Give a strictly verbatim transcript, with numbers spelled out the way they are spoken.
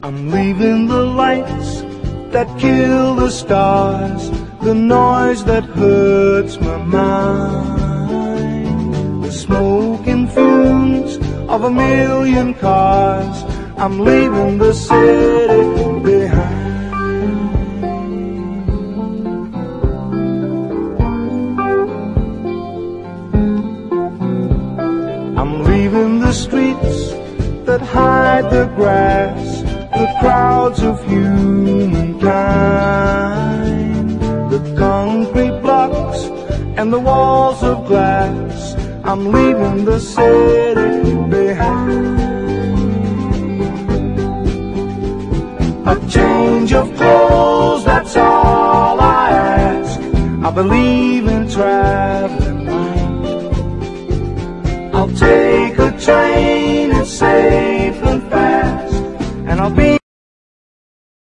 I'm leaving the lights that kill the stars, the noise that hurts my mind, the smoke and fumes of a million cars. I'm leaving the city behind. I'm leaving the streets that hide the grass, the crowds of humankind, the concrete blocks and the walls of glass. I'm leaving the city behind. A change of clothes, that's all I ask. I believe in traveling light. I'll take a train, it's safe and fast, and I'll be